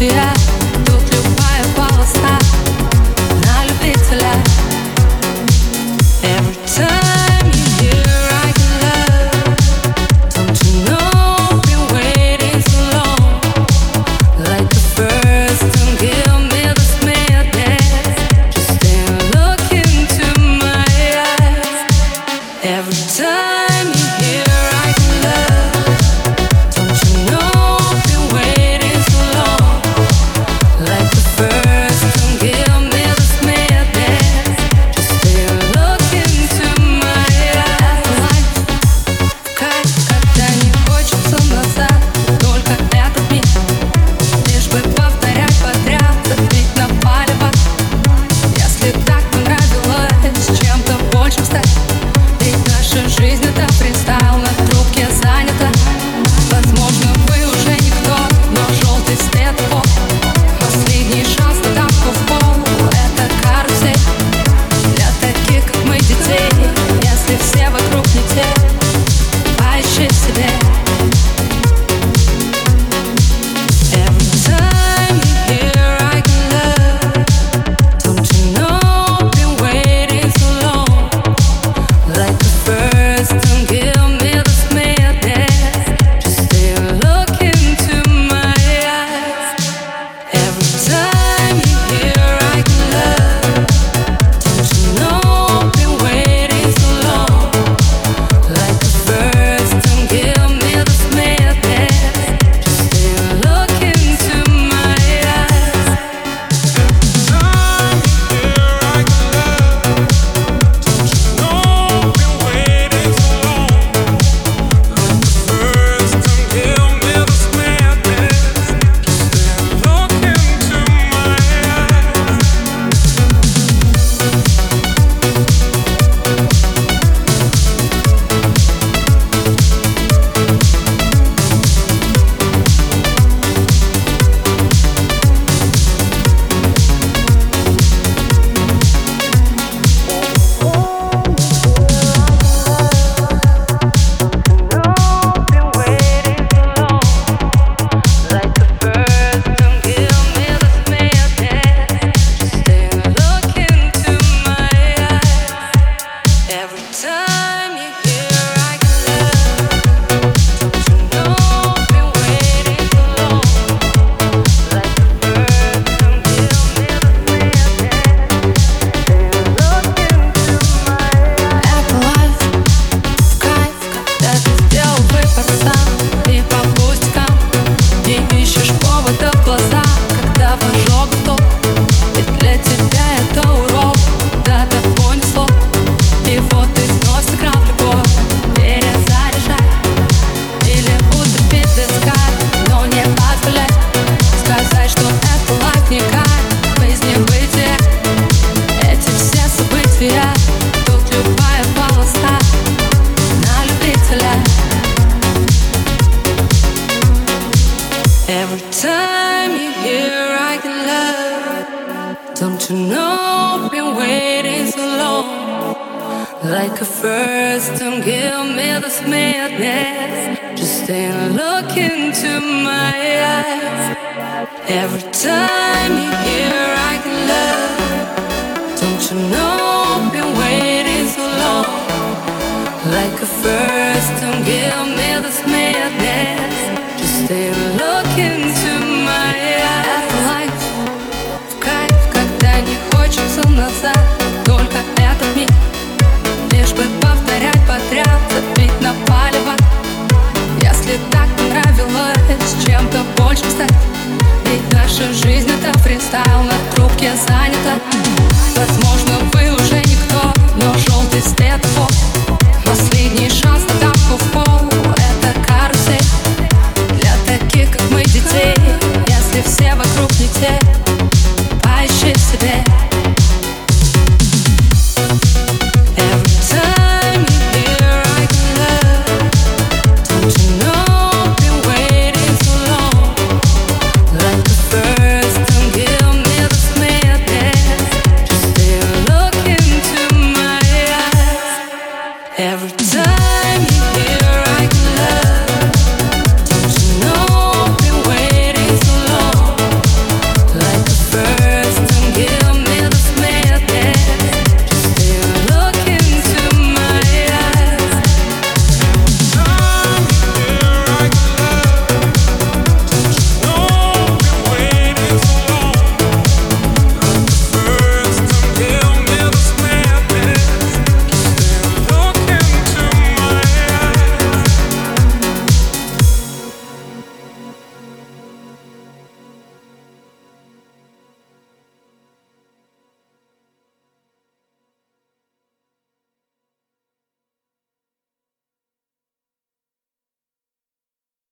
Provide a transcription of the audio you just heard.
события. Тут любая полоса на любителя. Every time you're here, I can love. Don't you know, been waiting so long. Like the first, don't give me this madness. Just stay and look into my eyes. Every time you're here, I can love. Don't you know, been waiting so long. Like the first, don't give me this madness. Just stay and look into my eyes. Кайф, когда не хочется назад, только этот миг. Лишь бы повторять подряд, забить на палево. Если так понравилось чем-то большим стать, ведь наша жизнь это фристайл, на трубке занята. Возможно, вы уже никто, но желтый светофор. Последний шанс на тапку в пол, это карусель. Для таких, как мы, детей, если все вокруг не те, поищи в себе. Every time you're here, I can love. Don't you know, been waiting so long. Like the first, don't give me this madness. Just stay and look into my eyes. Every time you're here, I can love. Don't you know, been waiting so long. Like the first, don't give me this madness. Just stay and look into my eyes. Every time you're here, I can love. Don't you know, been waiting so long. Like the first, don't give me this madness. Look into my eyes. Это лайф, кайф, когда ты сделал выбор сам. И по пустякам не ищешь повода в глаза, когда в ожог готов. Ведь для тебя это урок, да так понесло. И вот ты снова сыграл в любовь, перезаряжай. Или утопить вискарь, но не позволять сказать, что это лайф не кайф, жизнебытие. Эти все события, тут любая полоса на любителя. Every time you're here, I can love. Don't you know, been waiting so long. Like a first, don't give me this madness. Just stay and look into my eyes. Every time you're here, I can love. Don't you know, been waiting so long. Like a first, don't give me this madness. Just stay and look into my eyes. Life в кайф, когда не хочется назад, только этот миг. Лишь бы повторять подряд, забить на палево. Если так понравилось чем-то большим стать, ведь наша жизнь это фристайл, на трубке занят.